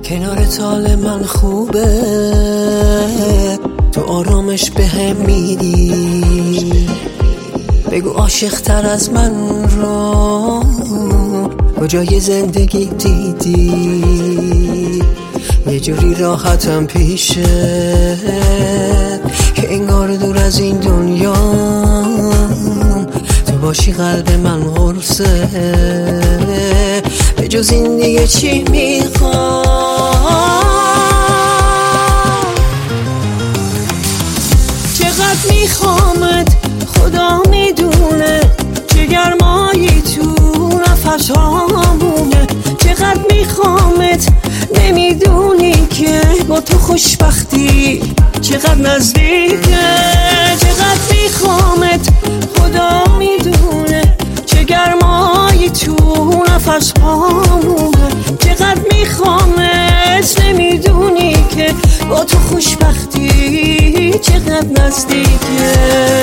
کنارت حال من خوبه، تو آرامش بهم میدی. بگو عاشق تر از من رو کجای زندگی دیدی؟ یه جوری راحتم پیشه که انگار دور از این دنیا تو باشی قلب من قرصه. به جز این دیگه چی میخوام؟ چقدر میخوامت خدا میدونه، چه گرمایی تو نفسامونه. چقدر میخوامت نمیدونی که با تو خوشبختی چقدر نزدیکه. چقدر میخوامت خدا میدونه، چه گرمایی تو نفس هامونه. چقدر میخوامت نمیدونی که با تو خوشبختی چقدر نزدیکه.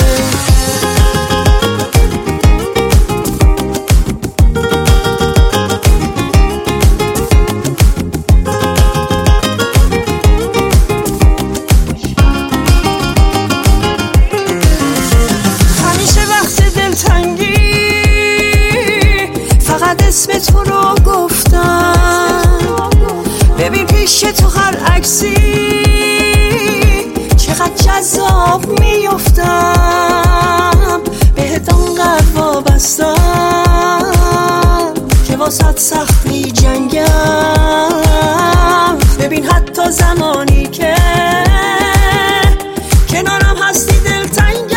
اسم تو رو گفتم، ببین پیش تو هر عکسی چقدر جذاب میفتم. بهت آنقدر وابستم که واسط سخت می جنگم. ببین حتی زمانی که کنارم هستی دلتنگم.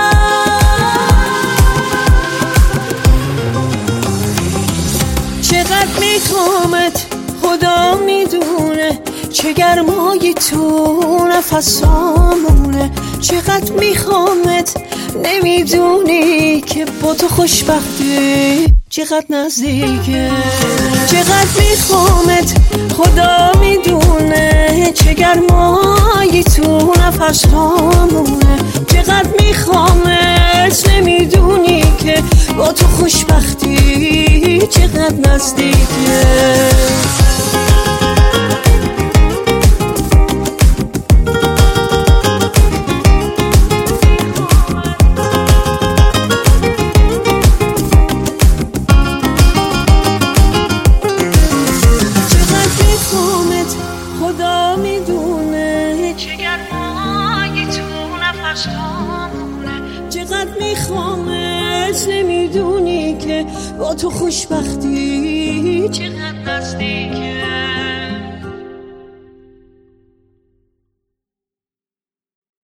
چقدر میخوامت خدا میدونه، چه گرمایی تو نفسامونه. چقدر میخوامت نمیدونی که با تو خوشبختی چقدر نزدیکه. چقدر میخوامت خدا میدونه، چه گرمایی تو نفسامونه. چقدر میخوامت نمیدونی که با تو خوشبختی چقدر نزدیکه. خدا میدونه، چه گرمایی تو نفسامونه. چقدر میخوامت نمیدونی که با تو خوشبختی چقدر